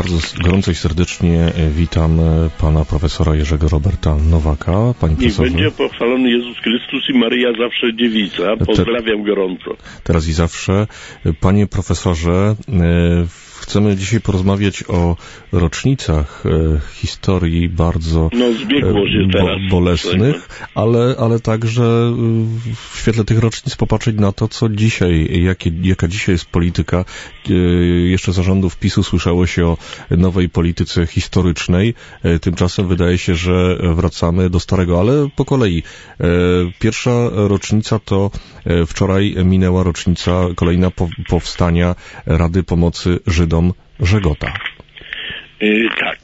Bardzo gorąco i serdecznie witam pana profesora Jerzego Roberta Nowaka. Panie profesorze. Niech będzie pochwalony Jezus Chrystus i Maryja zawsze dziewica. Pozdrawiam gorąco. Teraz i zawsze. Panie profesorze, chcemy dzisiaj porozmawiać o rocznicach historii bardzo bolesnych, ale także w świetle tych rocznic popatrzeć na to, co dzisiaj, jaka dzisiaj jest polityka. Jeszcze za rządów PiS-u słyszało się o nowej polityce historycznej. Tymczasem wydaje się, że wracamy do starego, ale po kolei. Pierwsza rocznica to wczoraj minęła rocznica kolejna powstania Rady Pomocy Żydom Żegota. Tak,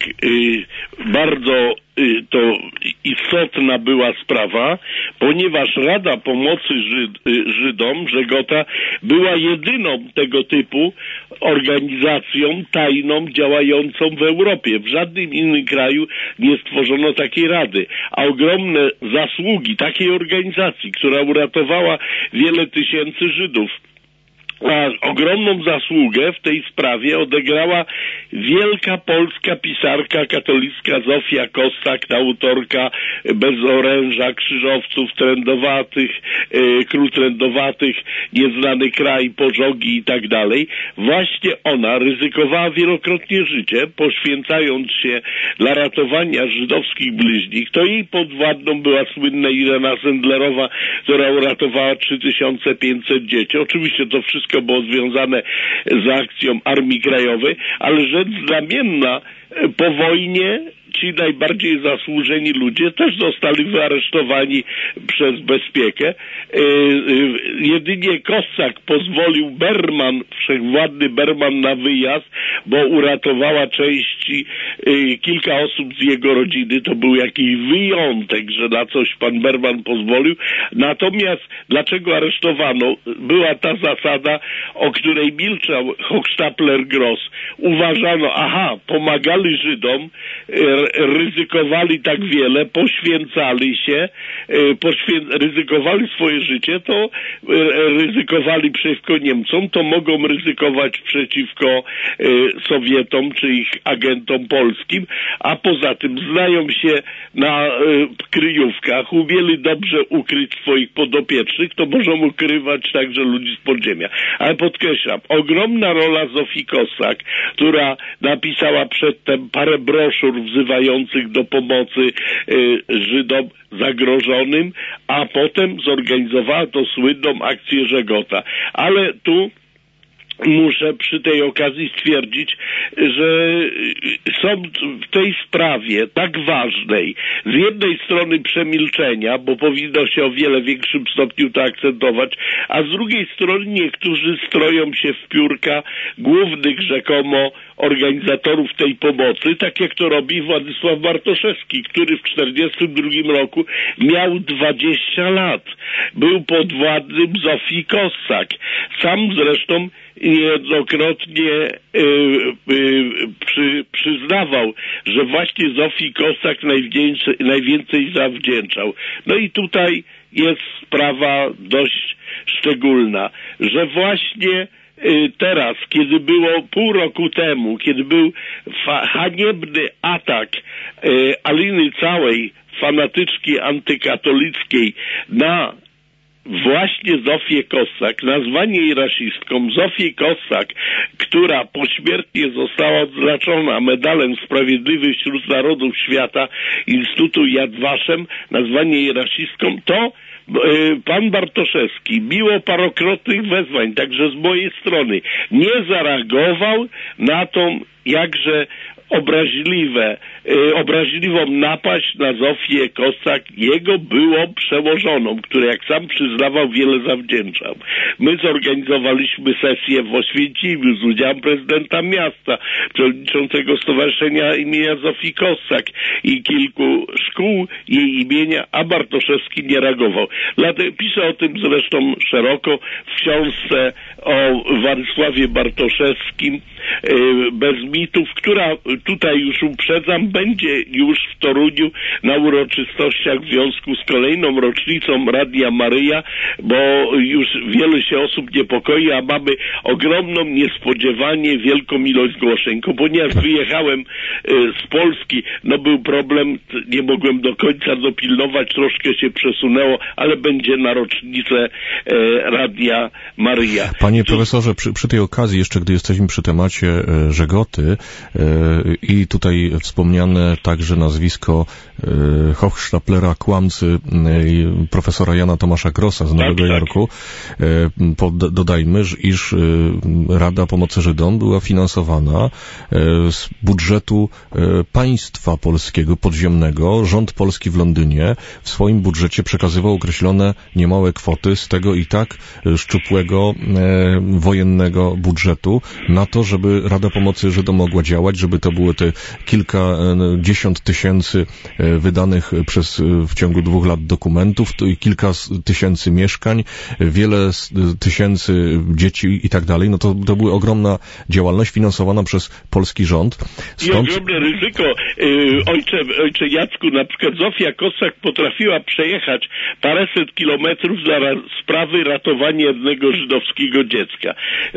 bardzo to istotna była sprawa, ponieważ Rada Pomocy Żydom Żegota była jedyną tego typu organizacją tajną działającą w Europie. W żadnym innym kraju nie stworzono takiej rady, a ogromne zasługi takiej organizacji, która uratowała wiele tysięcy Żydów, a ogromną zasługę w tej sprawie odegrała wielka polska pisarka katolicka Zofia Kossak, autorka Bez oręża, Krzyżowców, Trędowatych, Król Trędowatych, Nieznany kraj, Pożogi i tak dalej. Właśnie ona ryzykowała wielokrotnie życie, poświęcając się dla ratowania żydowskich bliźnich. To jej podwładną była słynna Irena Sendlerowa, która uratowała 3500 dzieci. Oczywiście to wszystko było związane z akcją Armii Krajowej, ale rzecz znamienna, po wojnie ci najbardziej zasłużeni ludzie też zostali wyaresztowani przez bezpiekę. Jedynie Kossak pozwolił wszechwładny Berman na wyjazd, bo uratowała kilka osób z jego rodziny. To był jakiś wyjątek, że na coś pan Berman pozwolił. Natomiast dlaczego aresztowano? Była ta zasada, o której milczał Hochstapler-Gross. Uważano, pomagali Żydom, ryzykowali tak wiele, poświęcali się, ryzykowali swoje życie, to ryzykowali przeciwko Niemcom, to mogą ryzykować przeciwko Sowietom czy ich agentom polskim, a poza tym znają się na kryjówkach, umieli dobrze ukryć swoich podopiecznych, to możą ukrywać także ludzi z podziemia. Ale podkreślam, ogromna rola Zofii Kossak, która napisała przedtem parę broszur wzywających do pomocy Żydom zagrożonym, a potem zorganizowała to słynną akcję Żegota. Ale tu muszę przy tej okazji stwierdzić, że są w tej sprawie tak ważnej z jednej strony przemilczenia, bo powinno się o wiele większym stopniu to akcentować, a z drugiej strony niektórzy stroją się w piórka głównych rzekomo organizatorów tej pomocy, tak jak to robi Władysław Bartoszewski, który w 1942 roku miał 20 lat. Był podwładnym Zofii Kossak. Sam zresztą niejednokrotnie przyznawał, że właśnie Zofii Kossak najwięcej zawdzięczał. No i tutaj jest sprawa dość szczególna, że właśnie teraz, kiedy było pół roku temu, kiedy był haniebny atak Aliny Całej, fanatyczki antykatolickiej, na właśnie Zofię Kossak, nazwanie jej rasistką, Zofię Kossak, która pośmiertnie została odznaczona medalem Sprawiedliwy wśród Narodów Świata Instytutu Yad Vashem, nazwanie jej rasistką, to pan Bartoszewski, mimo parokrotnych wezwań, także z mojej strony, nie zareagował na tą jakże obraźliwą napaść na Zofię Kossak. Jego było przełożoną, który, jak sam przyznawał, wiele zawdzięczał. My zorganizowaliśmy sesję w Oświęcimiu z udziałem prezydenta miasta, przewodniczącego Stowarzyszenia imienia Zofii Kossak i kilku szkół jej imienia, a Bartoszewski nie reagował. Piszę o tym zresztą szeroko w książce o Władysławie Bartoszewskim, Bez mitów, która, tutaj już uprzedzam, będzie już w Toruniu na uroczystościach w związku z kolejną rocznicą Radia Maryja, bo już wiele się osób niepokoi, a mamy ogromną, niespodziewanie wielką ilość zgłoszeń. Ponieważ wyjechałem z Polski, no był problem, nie mogłem do końca dopilnować, troszkę się przesunęło, ale będzie na rocznicę Radia Maryja. Panie profesorze, przy tej okazji, jeszcze gdy jesteśmy przy temacie Żegoty i tutaj wspomniane także nazwisko Hochstaplera, kłamcy, profesora Jana Tomasza Grossa z Nowego Jorku, dodajmy, iż Rada Pomocy Żydom była finansowana z budżetu państwa polskiego podziemnego. Rząd polski w Londynie w swoim budżecie przekazywał określone niemałe kwoty z tego i tak szczupłego wojennego budżetu na to, żeby Rada Pomocy Żydom mogła działać, żeby to były te kilkadziesiąt tysięcy wydanych w ciągu 2 lat dokumentów, kilka tysięcy mieszkań, wiele tysięcy dzieci i tak dalej. No to była ogromna działalność finansowana przez polski rząd. Stąd... I ogromne ryzyko. Ojcze Jacku, na przykład Zofia Kossak potrafiła przejechać paręset kilometrów dla sprawy ratowania jednego żydowskiego dziecka.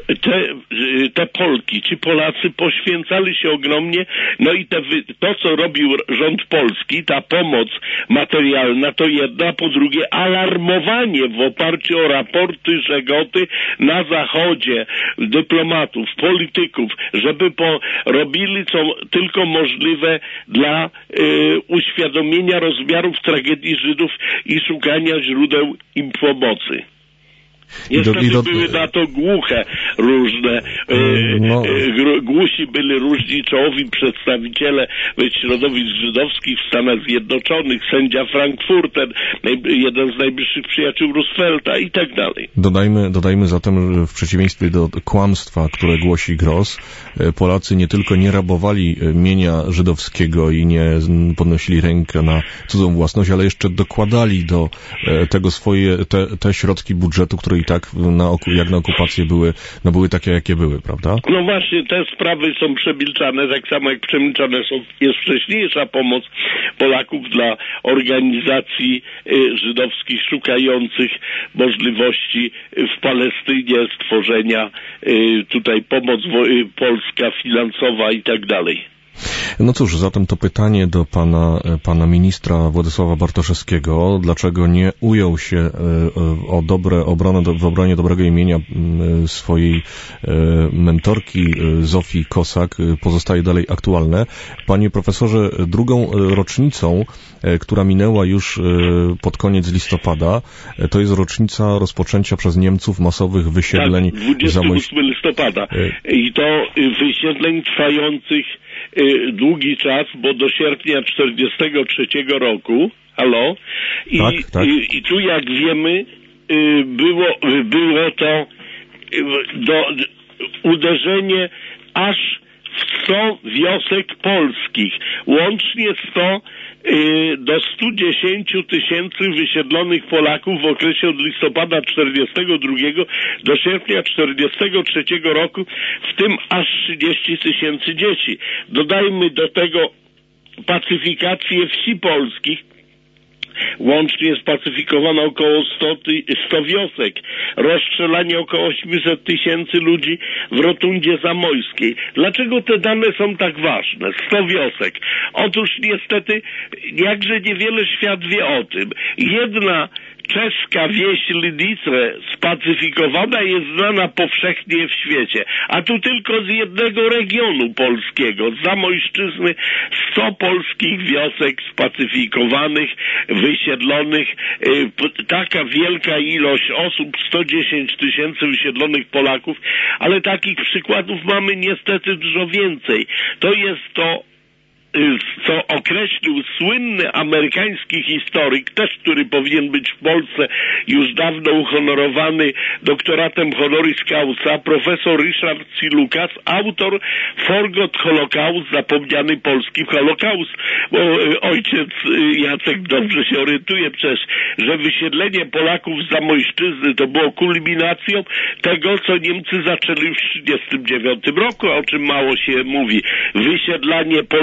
Te Polki, ci Polacy poświęcali się ogromnie, no i to, co robił rząd polski, ta pomoc materialna, to jedna, po drugie alarmowanie w oparciu o raporty Żegoty na Zachodzie, dyplomatów, polityków, żeby robili co tylko możliwe dla uświadomienia rozmiarów tragedii Żydów i szukania źródeł im pomocy. Niestety były na to głuche różne, głusi byli różni czołowi przedstawiciele środowisk żydowskich w Stanach Zjednoczonych, sędzia Frankfurter, jeden z najbliższych przyjaciół Roosevelta i tak dalej. Dodajmy zatem, że w przeciwieństwie do kłamstwa, które głosi Gross, Polacy nie tylko nie rabowali mienia żydowskiego i nie podnosili rękę na cudzą własność, ale jeszcze dokładali do tego te środki budżetu, które i tak jak na okupację były takie, jakie były, prawda? No właśnie, te sprawy są przemilczane, tak samo jak przemilczane jest wcześniejsza pomoc Polaków dla organizacji żydowskich szukających możliwości w Palestynie stworzenia tutaj pomoc polska, finansowa i tak dalej. No cóż, zatem to pytanie do pana ministra Władysława Bartoszewskiego, dlaczego nie ujął się w obronie dobrego imienia swojej mentorki Zofii Kossak, pozostaje dalej aktualne. Panie profesorze, drugą rocznicą, która minęła już pod koniec listopada, to jest rocznica rozpoczęcia przez Niemców masowych wysiedleń. Tak, 28 listopada. I to wysiedleń trwających długi czas, bo do sierpnia 1943 roku, I tu, jak wiemy, było to uderzenie aż w 100 wiosek polskich, łącznie do 110 tysięcy wysiedlonych Polaków w okresie od listopada 1942 do sierpnia 1943 roku, w tym aż 30 tysięcy dzieci. Dodajmy do tego pacyfikację wsi polskich. Łącznie spacyfikowano około 100 wiosek, rozstrzelanie około 800 tysięcy ludzi w Rotundzie Zamojskiej. Dlaczego te dane są tak ważne? 100 wiosek. Otóż niestety jakże niewiele świat wie o tym. Jedna czeska wieś Lidice spacyfikowana jest znana powszechnie w świecie, a tu tylko z jednego regionu polskiego, z Zamojszczyzny, 100 polskich wiosek spacyfikowanych, wysiedlonych, taka wielka ilość osób, 110 tysięcy wysiedlonych Polaków, ale takich przykładów mamy niestety dużo więcej. To jest to, co określił słynny amerykański historyk, też który powinien być w Polsce już dawno uhonorowany doktoratem honoris causa, profesor Richard C. Lucas, autor Forgot Holocaust, zapomniany polski Holokaust, bo ojciec Jacek dobrze się orientuje przecież, że wysiedlenie Polaków z Zamojszczyzny to było kulminacją tego, co Niemcy zaczęli w 1939 roku, o czym mało się mówi. Wysiedlanie Polaków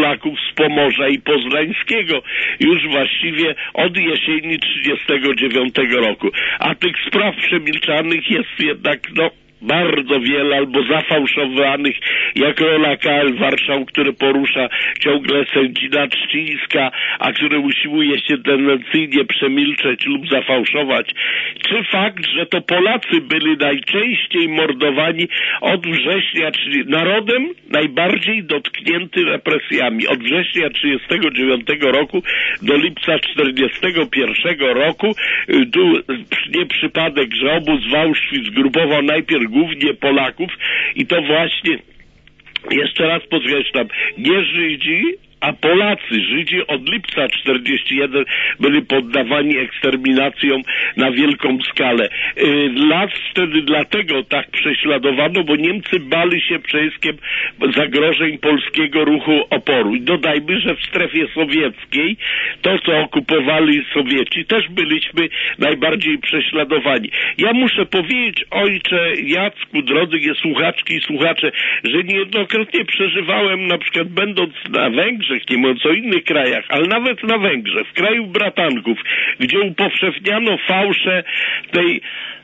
z Pomorza i Poznańskiego już właściwie od jesieni 1939 roku. A tych spraw przemilczanych jest jednak, bardzo wiele, albo zafałszowanych, jak rola KL Warszał, który porusza ciągle sędzina Trzcińska, a który usiłuje się tendencyjnie przemilczeć lub zafałszować. Czy fakt, że to Polacy byli najczęściej mordowani od września, czyli narodem najbardziej dotknięty represjami. Od września 1939 roku do lipca 1941 roku, tu nie przypadek, że obóz w Auschwitz grupował najpierw głównie Polaków i to właśnie, jeszcze raz podkreślam, nie Żydzi, a Polacy, Żydzi od lipca 1941 byli poddawani eksterminacjom na wielką skalę. Las wtedy dlatego tak prześladowano, bo Niemcy bali się przejściem zagrożeń polskiego ruchu oporu. I dodajmy, że w strefie sowieckiej, to co okupowali Sowieci, też byliśmy najbardziej prześladowani. Ja muszę powiedzieć, ojcze Jacku, drodzy słuchaczki i słuchacze, że niejednokrotnie przeżywałem, na przykład będąc na Węgrzech, nie mówiąc o innych krajach, ale nawet na Węgrzech, w kraju bratanków, gdzie upowszechniano fałsze tej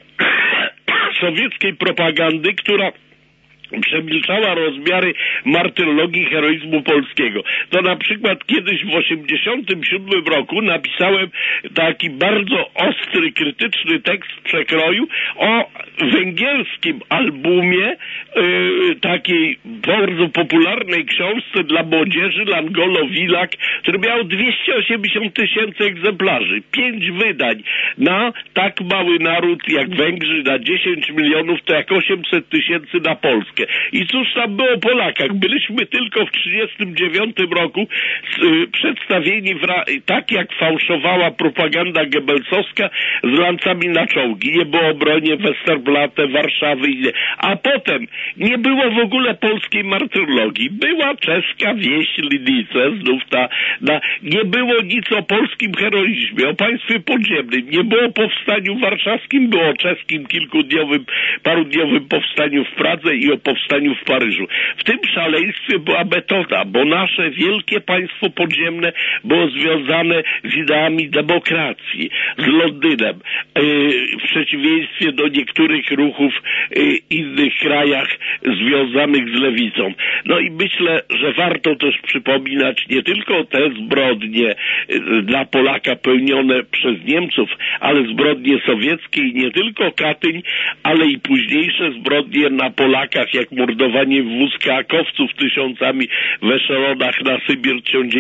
sowieckiej propagandy, która przemilczała rozmiary martyrologii heroizmu polskiego. To na przykład kiedyś w 1987 roku napisałem taki bardzo ostry, krytyczny tekst w przekroju o węgierskim albumie takiej bardzo popularnej książce dla młodzieży Langolo Wilak, który miał 280 000 egzemplarzy, 5 wydań na tak mały naród jak Węgrzy, na 10 milionów, to jak 800 000 na Polskę. I cóż tam było o Polakach? Byliśmy tylko w 1939 roku przedstawieni tak jak fałszowała propaganda gebelsowska z lancami na czołgi. Nie było o obronie Westerplatte, Warszawy i nie. A potem nie było w ogóle polskiej martyrologii. Była czeska wieś Lidice, znów nie było nic o polskim heroizmie, o państwie podziemnym. Nie było o powstaniu warszawskim, było o czeskim parudniowym powstaniu w Pradze i o powstaniu w Paryżu. W tym szaleństwie była metoda, bo nasze wielkie państwo podziemne było związane z ideami demokracji, z Londynem, w przeciwieństwie do niektórych ruchów w innych krajach związanych z lewicą. No i myślę, że warto też przypominać nie tylko te zbrodnie dla Polaka pełnione przez Niemców, ale zbrodnie sowieckie i nie tylko Katyń, ale i późniejsze zbrodnie na Polakach, jak mordowanie wózkakowców tysiącami w eszelonach na Sybir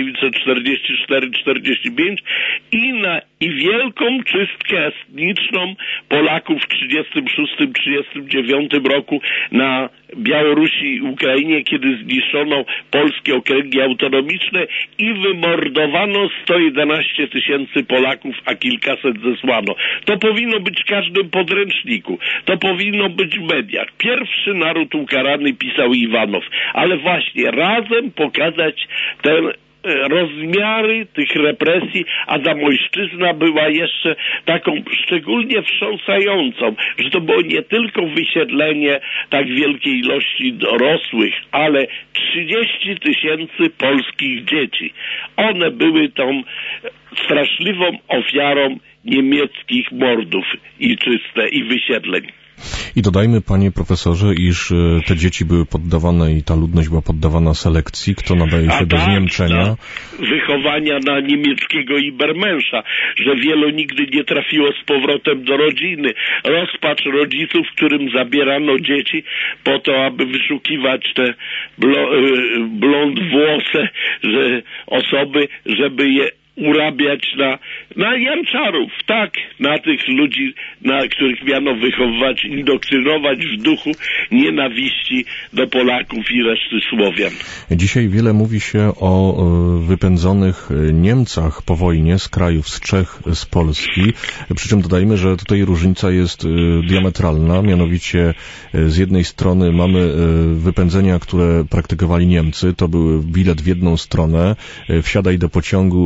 1944-45 i wielką czystkę etniczną Polaków w 1936-1939 roku na Białorusi i Ukrainie, kiedy zniszczono polskie okręgi autonomiczne i wymordowano 111 000 Polaków, a kilkaset zesłano. To powinno być w każdym podręczniku. To powinno być w mediach. Pierwszy naród ukarany, pisał Iwanow. Ale właśnie razem pokazać ten rozmiary tych represji, a Zamojszczyzna była jeszcze taką szczególnie wstrząsającą, że to było nie tylko wysiedlenie tak wielkiej ilości dorosłych, ale 30 000 polskich dzieci. One były tą straszliwą ofiarą niemieckich mordów i wysiedleń. I dodajmy, panie profesorze, iż te dzieci były poddawane i ta ludność była poddawana selekcji, kto nadaje się do zniemczenia. Wychowania na niemieckiego Ibermensza, że wielu nigdy nie trafiło z powrotem do rodziny. Rozpacz rodziców, którym zabierano dzieci po to, aby wyszukiwać te blond włose osoby, żeby je urabiać na janczarów, tak, na tych ludzi, których miano wychowywać, indoktrynować w duchu nienawiści do Polaków i reszty Słowian. Dzisiaj wiele mówi się o wypędzonych Niemcach po wojnie z krajów, z Czech, z Polski, przy czym dodajmy, że tutaj różnica jest diametralna, mianowicie z jednej strony mamy wypędzenia, które praktykowali Niemcy, to był bilet w jedną stronę, wsiadaj do pociągu,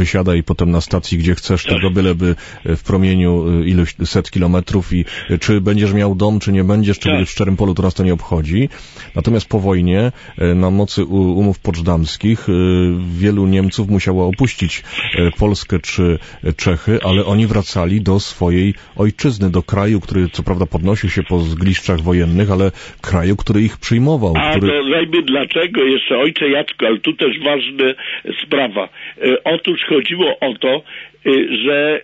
wysiadaj potem na stacji, gdzie chcesz, tylko byleby w promieniu iluś set kilometrów i czy będziesz miał dom, czy nie będziesz, czy będziesz w szczerym polu, to nas to nie obchodzi. Natomiast po wojnie, na mocy umów poczdamskich, wielu Niemców musiało opuścić Polskę czy Czechy, ale oni wracali do swojej ojczyzny, do kraju, który co prawda podnosił się po zgliszczach wojennych, ale kraju, który ich przyjmował. A to zajmie dlaczego jeszcze, ojcze Jacku, ale tu też ważna sprawa. Otóż chodziło o to, że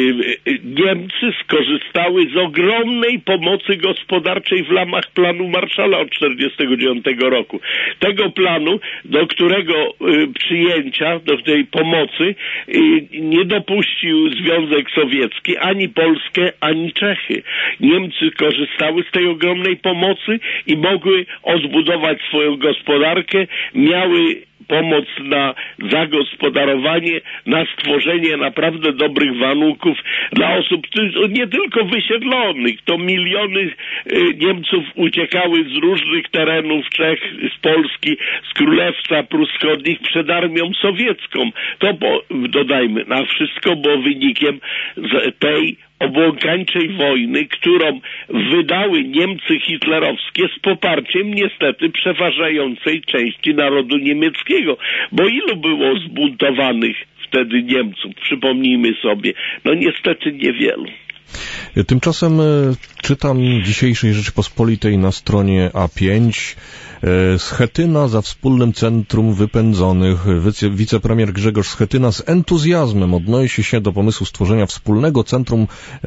Niemcy skorzystały z ogromnej pomocy gospodarczej w ramach planu Marshalla od 1949 roku. Tego planu, do którego przyjęcia, do tej pomocy nie dopuścił Związek Sowiecki, ani Polskę, ani Czechy. Niemcy korzystały z tej ogromnej pomocy i mogły odbudować swoją gospodarkę, miały pomoc na zagospodarowanie, na stworzenie naprawdę dobrych warunków dla osób nie tylko wysiedlonych. To miliony Niemców uciekały z różnych terenów Czech, z Polski, z Królestwa Prus Wschodnich przed armią sowiecką. To dodajmy, na wszystko było wynikiem tej obłąkańczej wojny, którą wydały Niemcy hitlerowskie z poparciem niestety przeważającej części narodu niemieckiego. Bo ilu było zbuntowanych wtedy Niemców? Przypomnijmy sobie. No niestety niewielu. Tymczasem czytam dzisiejszej Rzeczypospolitej na stronie A5. Schetyna za wspólnym centrum wypędzonych. Wicepremier Grzegorz Schetyna z entuzjazmem odnosi się do pomysłu stworzenia wspólnego centrum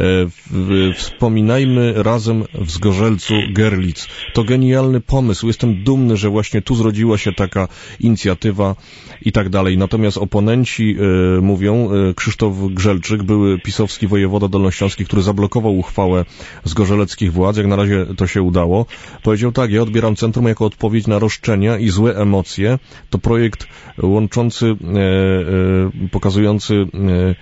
Wspominajmy razem w Zgorzelcu Görlitz. To genialny pomysł. Jestem dumny, że właśnie tu zrodziła się taka inicjatywa i tak dalej. Natomiast oponenci mówią, Krzysztof Grzelczyk, były pisowski wojewoda dolnośląski, który zablokował uchwałę zgorzeleckich władz, jak na razie to się udało, powiedział tak: ja odbieram centrum jako odpowiedź na roszczenia i złe emocje. To projekt łączący, pokazujący,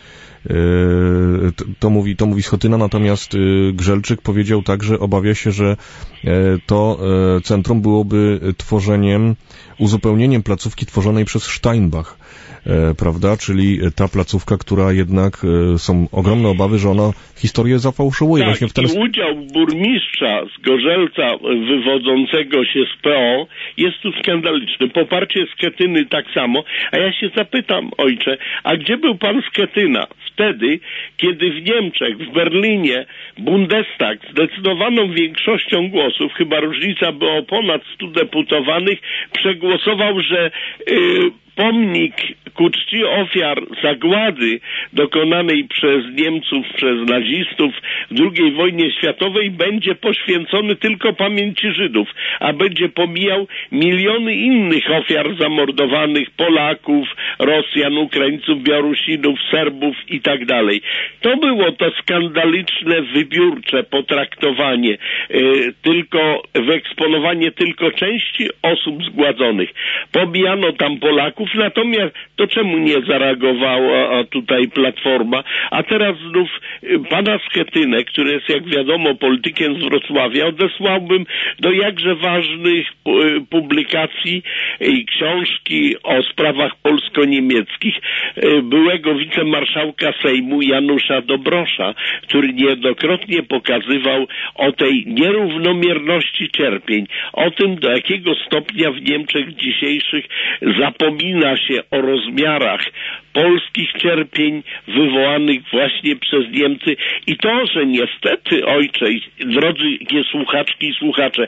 to mówi Schetyna, natomiast Grzelczyk powiedział tak, że obawia się, że to centrum byłoby uzupełnieniem placówki tworzonej przez Steinbach, prawda, czyli ta placówka, która jednak są ogromne obawy, że ona historię zafałszowuje. Tak, właśnie w ten... udział burmistrza z Gorzelca wywodzącego się z PO jest tu skandaliczny. Poparcie Schetyny tak samo. A ja się zapytam, ojcze, a gdzie był pan Schetyna wtedy, kiedy w Niemczech, w Berlinie Bundestag zdecydowaną większością głosów, chyba różnica była o ponad 100 deputowanych, przegłosował, że pomnik ku czci ofiar zagłady dokonanej przez Niemców, przez nazistów w II wojnie światowej będzie poświęcony tylko pamięci Żydów, a będzie pomijał miliony innych ofiar zamordowanych Polaków, Rosjan, Ukraińców, Białorusinów, Serbów i tak dalej. To było to skandaliczne, wybiórcze potraktowanie, tylko wyeksponowanie tylko części osób zgładzonych. Pomijano tam Polaków, natomiast to czemu nie zareagowała tutaj Platforma? A teraz znów pana Schetynę, który jest, jak wiadomo, politykiem z Wrocławia, odesłałbym do jakże ważnych publikacji i książki o sprawach polsko-niemieckich byłego wicemarszałka Sejmu Janusza Dobrosza, który niejednokrotnie pokazywał o tej nierównomierności cierpień, o tym, do jakiego stopnia w Niemczech dzisiejszych zapomina się o rozmiarach polskich cierpień wywołanych właśnie przez Niemcy i to, że niestety, ojcze, drodzy słuchaczki i słuchacze,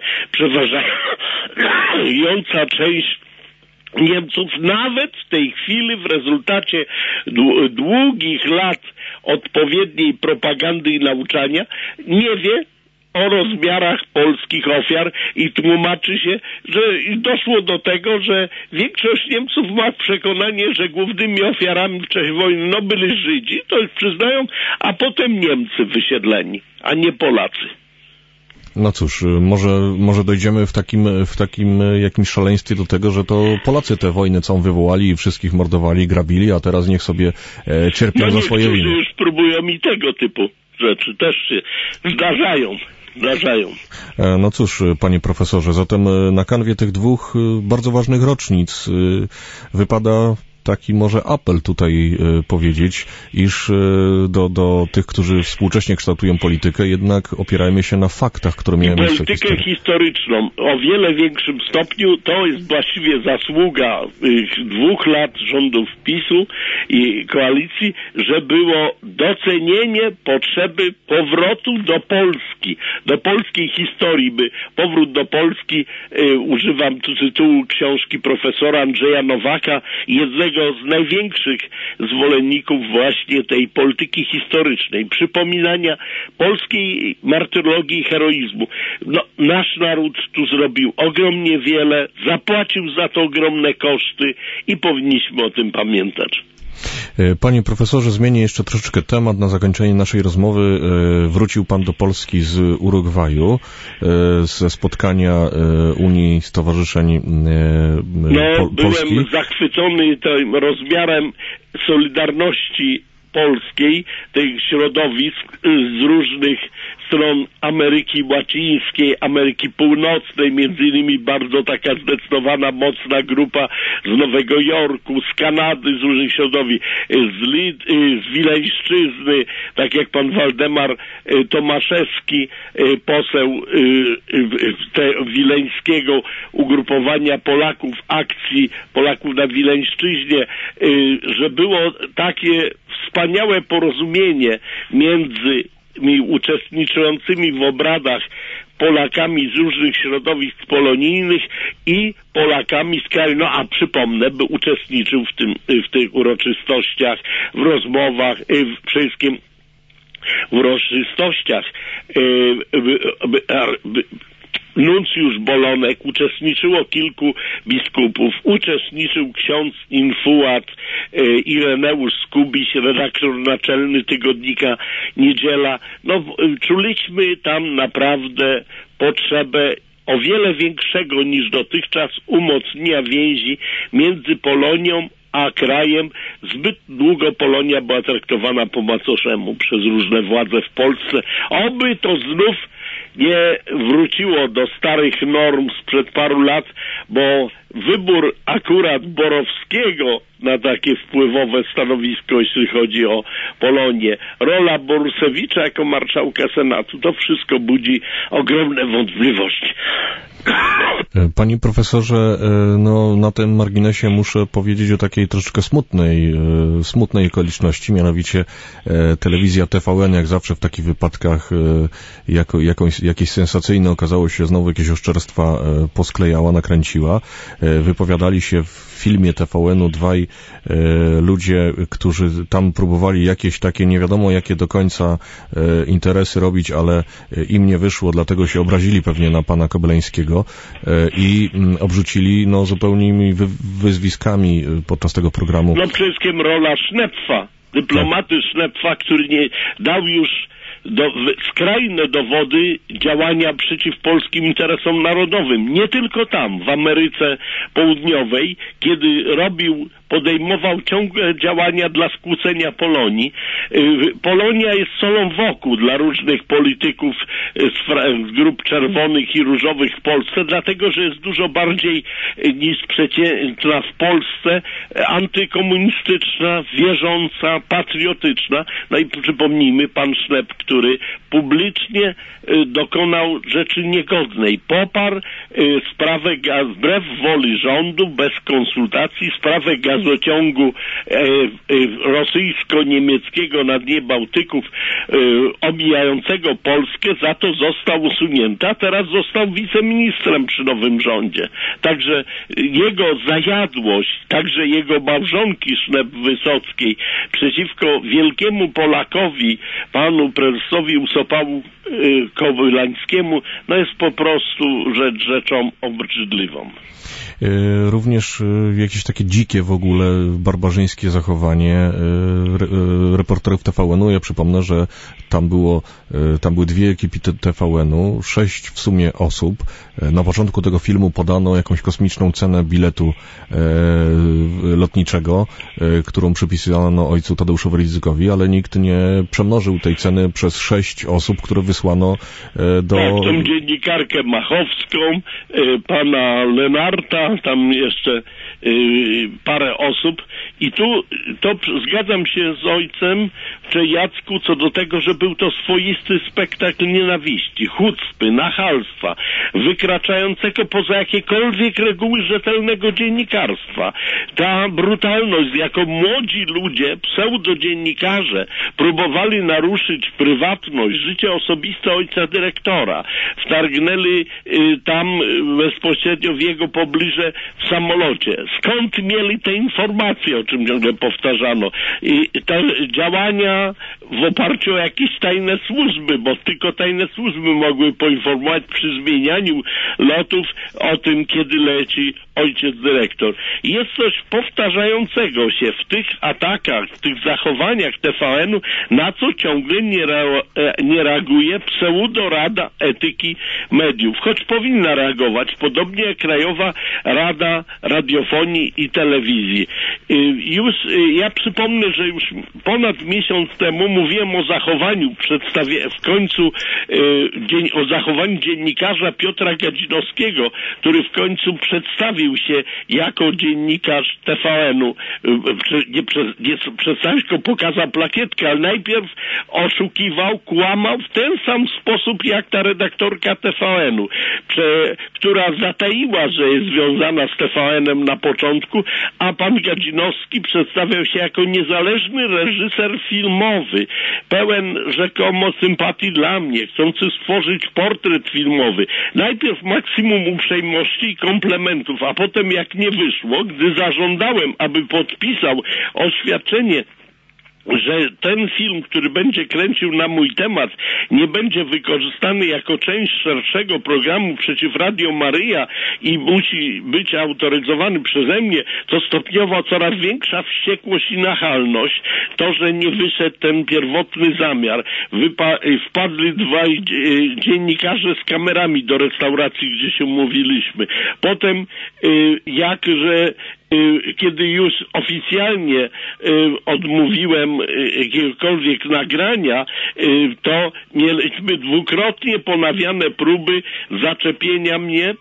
przeważająca część Niemców nawet w tej chwili w rezultacie długich lat odpowiedniej propagandy i nauczania nie wie o rozmiarach polskich ofiar i tłumaczy się, że doszło do tego, że większość Niemców ma przekonanie, że głównymi ofiarami w czasie wojny byli Żydzi, to już przyznają, a potem Niemcy wysiedleni, a nie Polacy. No cóż, może dojdziemy w takim jakimś szaleństwie do tego, że to Polacy tę wojnę całą wywołali i wszystkich mordowali, grabili, a teraz niech sobie cierpią za swoje winy. Już próbują i tego typu rzeczy też się zdarzają. No cóż, panie profesorze, zatem na kanwie tych dwóch bardzo ważnych rocznic wypada taki może apel tutaj powiedzieć, iż do tych, którzy współcześnie kształtują politykę, jednak opierajmy się na faktach, które miały miejsce w politykę historyczną o wiele większym stopniu to jest właściwie zasługa 2 lat rządów PiS-u i koalicji, że było docenienie potrzeby powrotu do Polski, do polskiej historii, by powrót do Polski, używam tu tytułu książki profesora Andrzeja Nowaka, jednego z największych zwolenników właśnie tej polityki historycznej, przypominania polskiej martyrologii i heroizmu. No, nasz naród tu zrobił ogromnie wiele, zapłacił za to ogromne koszty i powinniśmy o tym pamiętać. Panie profesorze, zmienię jeszcze troszeczkę temat. Na zakończenie naszej rozmowy wrócił pan do Polski z Urugwaju, ze spotkania Unii Stowarzyszeń Polski. Byłem zachwycony tym rozmiarem solidarności polskiej, tych środowisk z różnych stron Ameryki Łacińskiej, Ameryki Północnej, między innymi bardzo taka zdecydowana, mocna grupa z Nowego Jorku, z Kanady, z różnych środowisk, z Wileńszczyzny, tak jak pan Waldemar Tomaszewski, poseł wileńskiego ugrupowania Polaków, akcji Polaków na Wileńszczyźnie, że było takie wspaniałe porozumienie między uczestniczącymi w obradach Polakami z różnych środowisk polonijnych i Polakami z kraju, no a przypomnę, by uczestniczył w tych uroczystościach, w rozmowach, przede wszystkim w uroczystościach nuncjusz Bolonek, uczestniczyło kilku biskupów, uczestniczył ksiądz infuat Ireneusz Skubiś, redaktor naczelny tygodnika Niedziela. No, czuliśmy tam naprawdę potrzebę o wiele większego niż dotychczas umocnienia więzi między Polonią a krajem. Zbyt długo Polonia była traktowana po macoszemu przez różne władze w Polsce. Oby to znów nie wróciło do starych norm sprzed paru lat, bo wybór akurat Borowskiego na takie wpływowe stanowisko, jeśli chodzi o Polonię, rola Borusewicza jako marszałka Senatu, to wszystko budzi ogromne wątpliwości. Panie profesorze, no na tym marginesie muszę powiedzieć o takiej troszeczkę smutnej okoliczności, mianowicie telewizja TVN, jak zawsze w takich wypadkach, jakieś sensacyjne okazało się, znowu jakieś oszczerstwa posklejała, nakręciła. Wypowiadali się w filmie TVN-u dwaj ludzie, którzy tam próbowali jakieś takie, nie wiadomo jakie do końca interesy robić, ale im nie wyszło, dlatego się obrazili pewnie na pana Kobleńskiego i obrzucili zupełnymi wyzwiskami podczas tego programu. No przede wszystkim rola Sznepfa, dyplomaty Sznepfa, który nie dał już skrajne dowody działania przeciw polskim interesom narodowym. Nie tylko tam, w Ameryce Południowej, kiedy podejmował ciągłe działania dla skłócenia Polonii. Polonia jest solą wokół dla różnych polityków z grup czerwonych i różowych w Polsce, dlatego, że jest dużo bardziej niż przeciętna w Polsce, antykomunistyczna, wierząca, patriotyczna. No i przypomnijmy, pan Sznep, który publicznie dokonał rzeczy niegodnej. Poparł sprawę, wbrew woli rządu, bez konsultacji, sprawę gazociągu rosyjsko-niemieckiego na dnie Bałtyków omijającego Polskę. Za to został usunięty, a teraz został wiceministrem przy nowym rządzie. Także jego zajadłość, także jego małżonki Sznep-Wysockiej przeciwko wielkiemu Polakowi, panu prezesowi Usopału Kobylańskiemu, jest po prostu rzeczą obrzydliwą. Również jakieś takie dzikie w ogóle, barbarzyńskie zachowanie reporterów TVN-u. Ja przypomnę, że tam były 2 ekipy TVN-u, 6 w sumie osób. Na początku tego filmu podano jakąś kosmiczną cenę biletu lotniczego, którą przypisano ojcu Tadeuszowi Rydzykowi, ale nikt nie przemnożył tej ceny przez 6 osób, które wysłano do... Tak, tą dziennikarkę Machowską, pana Lenarta, tam jeszcze parę wiele osób i tu to zgadzam się z ojcem, czy Jacku, co do tego, że był to swoisty spektakl nienawiści, chucpy, nachalstwa, wykraczającego poza jakiekolwiek reguły rzetelnego dziennikarstwa. Ta brutalność, z jaką młodzi ludzie, pseudodziennikarze, próbowali naruszyć prywatność, życie osobiste ojca dyrektora, wtargnęli tam bezpośrednio w jego pobliże w samolocie. Skąd mieli te informacje, o czym ciągle powtarzano? I te działania w oparciu o jakieś tajne służby, bo tylko tajne służby mogły poinformować przy zmienianiu lotów o tym, kiedy leci ojciec dyrektor. Jest coś powtarzającego się w tych atakach, w tych zachowaniach TVN-u, na co ciągle nie reaguje pseudorada etyki mediów, choć powinna reagować, podobnie jak Krajowa Rada Radiofonii i Telewizji. Ja przypomnę, że już ponad miesiąc temu mówiłem o zachowaniu o zachowaniu dziennikarza Piotra Gadzinowskiego, który w końcu przedstawił się jako dziennikarz TVN-u. Nie przedstawił, tylko pokazał plakietkę, ale najpierw oszukiwał, kłamał w ten sam sposób jak ta redaktorka TVN-u, która zataiła, że jest związana z TVN-em na początku, a pan Gadzinowski przedstawiał się jako niezależny reżyser filmowy, pełen rzekomo sympatii dla mnie, chcący stworzyć portret filmowy. Najpierw maksimum uprzejmości i komplementów, a potem jak nie wyszło, gdy zażądałem, aby podpisał oświadczenie, że ten film, który będzie kręcił na mój temat, nie będzie wykorzystany jako część szerszego programu przeciw Radio Maryja i musi być autoryzowany przeze mnie, to stopniowo coraz większa wściekłość i nachalność. To, że nie wyszedł ten pierwotny zamiar. Wpadli dwaj dziennikarze z kamerami do restauracji, gdzie się umówiliśmy. Potem, kiedy już oficjalnie odmówiłem jakiegokolwiek nagrania, to mieliśmy dwukrotnie ponawiane próby zaczepienia mnie,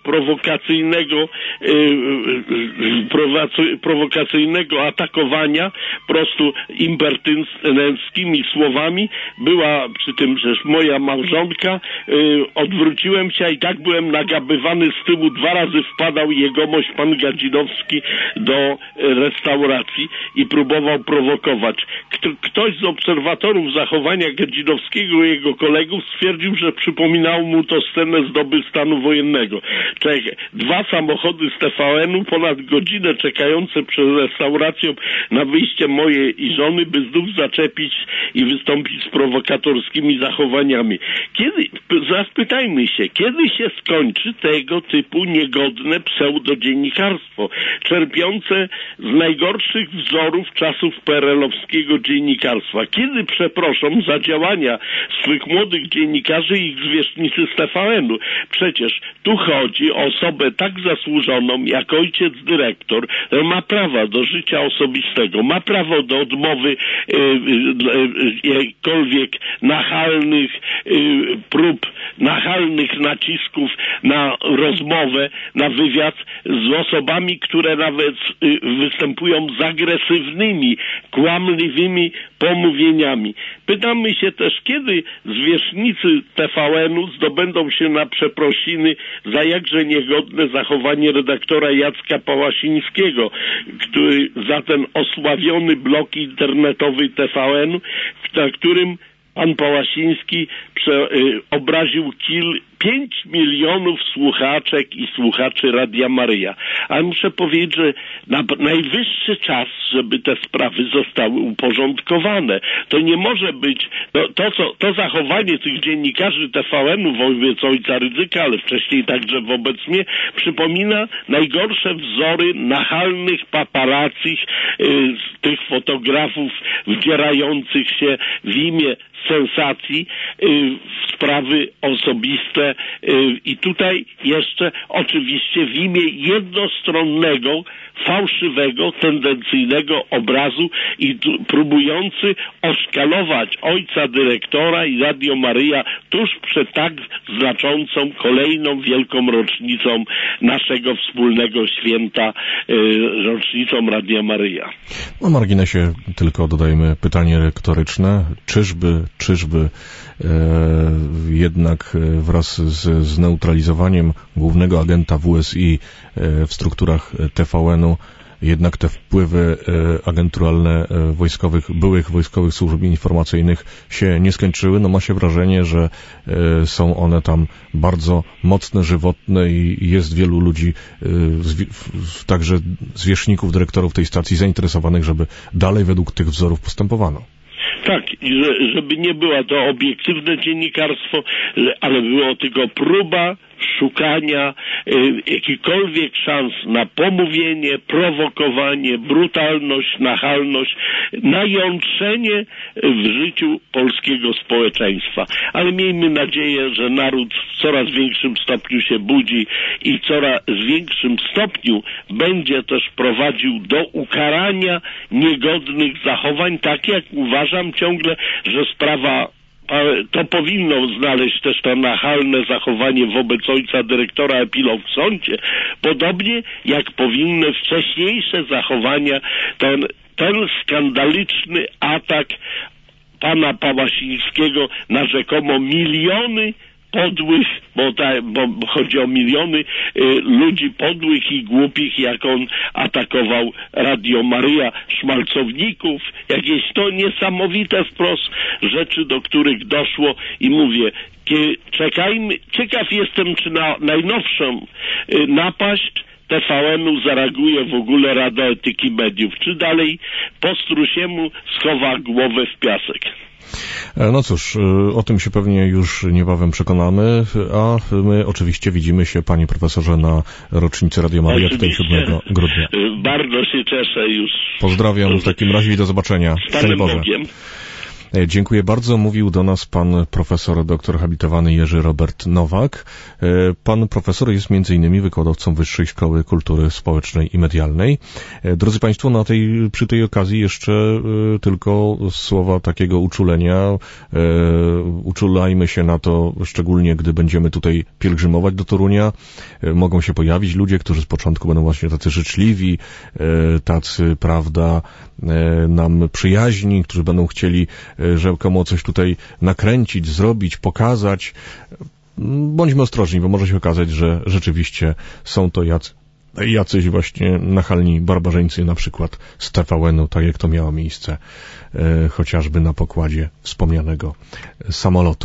prowokacyjnego atakowania, po prostu impertynenckimi słowami. Była przy tym przecież moja małżonka. Odwróciłem się, a i tak byłem nagabywany z tyłu. 2 razy wpadał jegomość pan Gadzinowski do restauracji i próbował prowokować. Ktoś z obserwatorów zachowania Gadzinowskiego i jego kolegów stwierdził, że przypominało mu to scenę z doby stanu wojennego. 2 samochody z TVN-u, ponad godzinę czekające przed restauracją na wyjście mojej i żony, by znów zaczepić i wystąpić z prowokatorskimi zachowaniami. Zapytajmy się, kiedy się skończy tego typu niegodne pseudodziennikarstwo, czerpiące z najgorszych wzorów czasów PRL-owskiego dziennikarstwa? Kiedy przeproszą za działania swych młodych dziennikarzy i ich zwierzchnicy z TVN-u? Przecież tu chodzi o osobę tak zasłużoną jak ojciec dyrektor, który ma prawo do życia osobistego, ma prawo do odmowy jakichkolwiek nachalnych prób, nachalnych nacisków na rozmowę, na wywiad z osobami, które nawet występują z agresywnymi, kłamliwymi pomówieniami. Pytamy się też, kiedy zwierzchnicy TVN-u zdobędą się na przeprosiny za jakże niegodne zachowanie redaktora Jacka Pałasińskiego, który za ten osławiony blog internetowy TVN, na którym pan Pałasiński obraził 5 milionów słuchaczek i słuchaczy Radia Maryja. Ale muszę powiedzieć, że najwyższy czas, żeby te sprawy zostały uporządkowane. To nie może być, to zachowanie tych dziennikarzy TVN-u wobec ojca Rydzyka, ale wcześniej także wobec mnie, przypomina najgorsze wzory nachalnych paparazzi, tych fotografów wdzierających się w imię sensacji w sprawy osobiste że i tutaj jeszcze oczywiście w imię jednostronnego, fałszywego, tendencyjnego obrazu i próbujący oszkalować ojca dyrektora i Radio Maryja tuż przed tak znaczącą kolejną wielką rocznicą naszego wspólnego święta, rocznicą Radia Maryja. Na marginesie tylko dodajmy pytanie retoryczne. Czyżby jednak wraz z zneutralizowaniem głównego agenta WSI w strukturach TVN-u jednak te wpływy agenturalne byłych wojskowych służb informacyjnych się nie skończyły. No ma się wrażenie, że są one tam bardzo mocne, żywotne i jest wielu ludzi, także zwierzchników, dyrektorów tej stacji zainteresowanych, żeby dalej według tych wzorów postępowano. Tak, i żeby nie było to obiektywne dziennikarstwo, ale było tylko próba szukania jakichkolwiek szans na pomówienie, prowokowanie, brutalność, nachalność, najątrzenie w życiu polskiego społeczeństwa. Ale miejmy nadzieję, że naród w coraz większym stopniu się budzi i w coraz większym stopniu będzie też prowadził do ukarania niegodnych zachowań, tak jak uważam ciągle, że sprawa to powinno znaleźć też to nachalne zachowanie wobec ojca dyrektora epilog w sądzie, podobnie jak powinny wcześniejsze zachowania, ten skandaliczny atak pana Pałasińskiego na rzekomo miliony podłych, bo chodzi o miliony ludzi podłych i głupich, jak on atakował Radio Maryja, szmalcowników, jakieś to niesamowite wprost rzeczy, do których doszło i mówię, czekajmy, ciekaw jestem, czy na najnowszą napaść TVN-u zareaguje w ogóle Rada Etyki Mediów, czy dalej po strusiemu schowa głowę w piasek. No cóż, o tym się pewnie już niebawem przekonamy, a my oczywiście widzimy się, panie profesorze, na rocznicy Radio Maryja tutaj 7 grudnia. Bardzo się cieszę już. Pozdrawiam w takim razie i do zobaczenia. Szczęść Boże. Dziękuję bardzo. Mówił do nas pan profesor doktor habilitowany Jerzy Robert Nowak. Pan profesor jest m.in. wykładowcą Wyższej Szkoły Kultury Społecznej i Medialnej. Drodzy państwo, przy tej okazji jeszcze tylko słowa takiego uczulenia. Uczulajmy się na to, szczególnie gdy będziemy tutaj pielgrzymować do Torunia. Mogą się pojawić ludzie, którzy z początku będą właśnie tacy życzliwi, tacy, prawda, nam przyjaźni, którzy będą chcieli rzekomo coś tutaj nakręcić, zrobić, pokazać. Bądźmy ostrożni, bo może się okazać, że rzeczywiście są to jacyś właśnie nachalni barbarzyńcy, na przykład z TVN-u, tak jak to miało miejsce chociażby na pokładzie wspomnianego samolotu.